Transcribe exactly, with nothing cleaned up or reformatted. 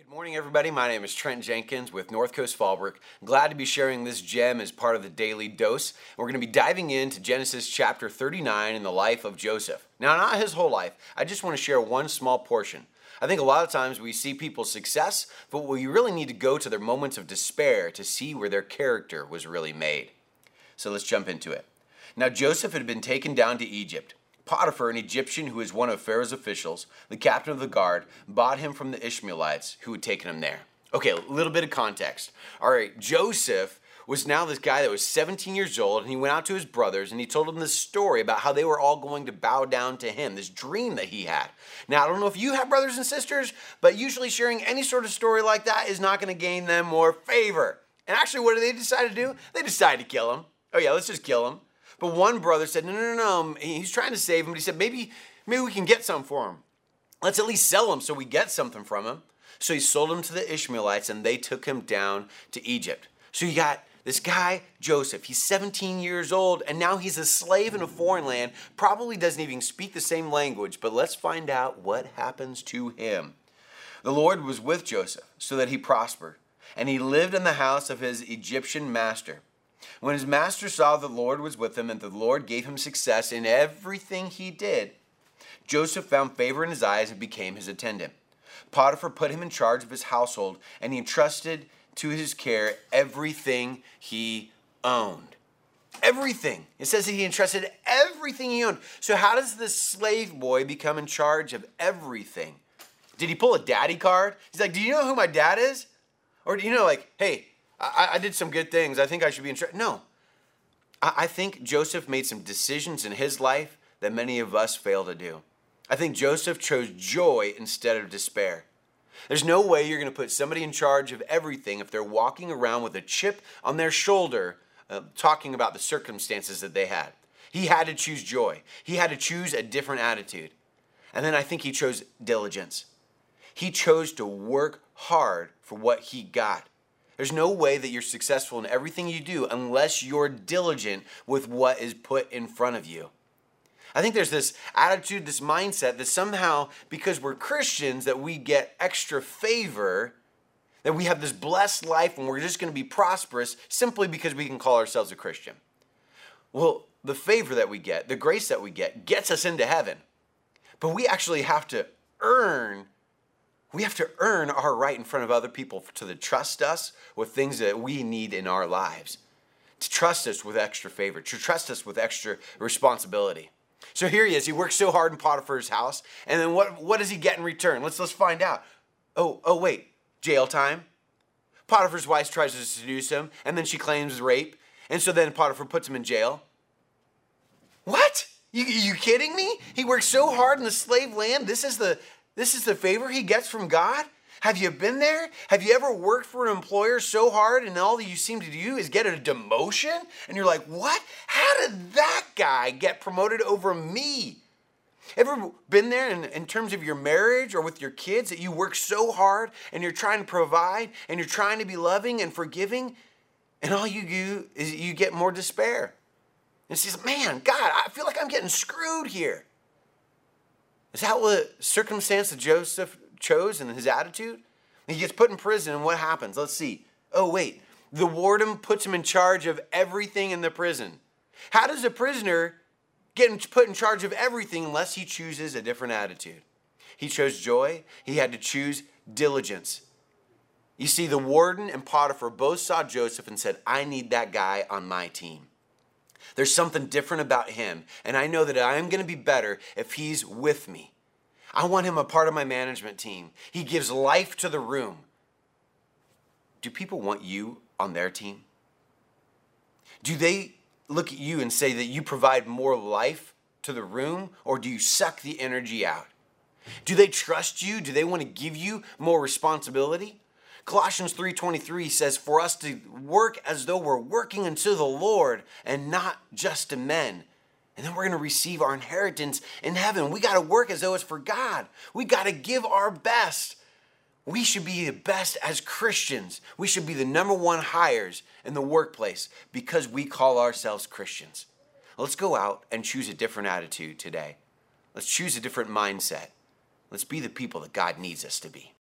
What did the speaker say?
Good morning, everybody. My name is Trent Jenkins with North Coast Fallbrook. Glad to be sharing this gem as part of the Daily Dose. We're going to be diving into Genesis chapter thirty-nine in the life of Joseph. Now, not his whole life. I just want to share one small portion. I think a lot of times we see people's success, but we really need to go to their moments of despair to see where their character was really made. So let's jump into it. Now, Joseph had been taken down to Egypt. Potiphar, an Egyptian who was one of Pharaoh's officials, the captain of the guard, bought him from the Ishmaelites who had taken him there. Okay, a little bit of context. All right, Joseph was now this guy that was seventeen years old, and he went out to his brothers, and he told them this story about how they were all going to bow down to him, this dream that he had. Now, I don't know if you have brothers and sisters, but usually sharing any sort of story like that is not going to gain them more favor. And actually, what did they decide to do? They decided to kill him. Oh yeah, let's just kill him. But one brother said, no, no, no, no. He's trying to save him, but he said, maybe, maybe we can get some for him. Let's at least sell him so we get something from him. So he sold him to the Ishmaelites, and they took him down to Egypt. So you got this guy, Joseph. He's seventeen years old, and now he's a slave in a foreign land. Probably doesn't even speak the same language, but let's find out what happens to him. The Lord was with Joseph so that he prospered, and he lived in the house of his Egyptian master. When his master saw the Lord was with him and the Lord gave him success in everything he did, Joseph found favor in his eyes and became his attendant. Potiphar put him in charge of his household, and he entrusted to his care everything he owned. Everything. It says that he entrusted everything he owned. So how does this slave boy become in charge of everything? Did he pull a daddy card? He's like, do you know who my dad is? Or do you know, like, hey, I, I did some good things. I think I should be in charge. No. I, I think Joseph made some decisions in his life that many of us fail to do. I think Joseph chose joy instead of despair. There's no way you're going to put somebody in charge of everything if they're walking around with a chip on their shoulder, uh, talking about the circumstances that they had. He had to choose joy. He had to choose a different attitude. And then I think he chose diligence. He chose to work hard for what he got. There's no way that you're successful in everything you do unless you're diligent with what is put in front of you. I think there's this attitude, this mindset that somehow, because we're Christians, that we get extra favor, that we have this blessed life and we're just going to be prosperous simply because we can call ourselves a Christian. Well, the favor that we get, the grace that we get, gets us into heaven. But we actually have to earn We have to earn our right in front of other people to trust us with things that we need in our lives, to trust us with extra favor, to trust us with extra responsibility. So here he is. He works so hard in Potiphar's house, and then what, what does he get in return? Let's, let's find out. Oh, oh, wait, jail time. Potiphar's wife tries to seduce him, and then she claims rape, and so then Potiphar puts him in jail. What? You, you kidding me? He works so hard in the slave land. This is the... This is the favor he gets from God? Have you been there? Have you ever worked for an employer so hard and all that you seem to do is get a demotion? And you're like, what? How did that guy get promoted over me? Ever been there in, in terms of your marriage or with your kids that you work so hard and you're trying to provide and you're trying to be loving and forgiving and all you do is you get more despair? And she says, man, God, I feel like I'm getting screwed here. Is that what circumstance that Joseph chose in his attitude? He gets put in prison, and what happens? Let's see. Oh, wait. The warden puts him in charge of everything in the prison. How does a prisoner get put in charge of everything unless he chooses a different attitude? He chose joy. He had to choose diligence. You see, the warden and Potiphar both saw Joseph and said, I need that guy on my team. There's something different about him, and I know that I am going to be better if he's with me. I want him a part of my management team. He gives life to the room. Do people want you on their team? Do they look at you and say that you provide more life to the room, or do you suck the energy out? Do they trust you? Do they want to give you more responsibility? Colossians three twenty-three says for us to work as though we're working unto the Lord and not just to men. And then we're going to receive our inheritance in heaven. We got to work as though it's for God. We got to give our best. We should be the best as Christians. We should be the number one hires in the workplace because we call ourselves Christians. Let's go out and choose a different attitude today. Let's choose a different mindset. Let's be the people that God needs us to be.